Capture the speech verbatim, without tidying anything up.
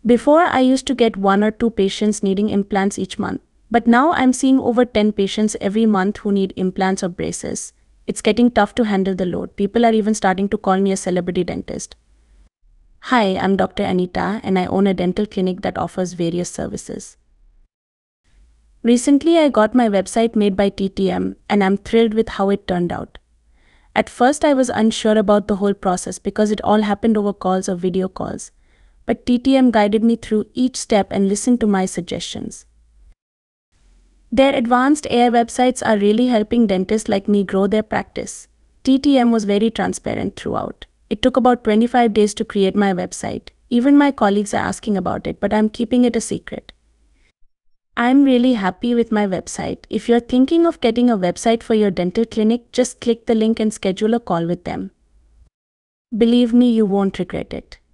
Before, I used to get one or two patients needing implants each month, but now I'm seeing over ten patients every month who need implants or braces. It's getting tough to handle the load. People are even starting to call me a celebrity dentist. Hi, I'm Doctor Anita, and I own a dental clinic that offers various services. Recently, I got my website made by T T M, and I'm thrilled with how it turned out. At first, I was unsure about the whole process because it all happened over calls or video calls, but T T M guided me through each step and listened to my suggestions. Their advanced A I websites are really helping dentists like me grow their practice. T T M was very transparent throughout. It took about twenty-five days to create my website. Even my colleagues are asking about it, but I'm keeping it a secret. I'm really happy with my website. If you're thinking of getting a website for your dental clinic, just click the link and schedule a call with them. Believe me, you won't regret it.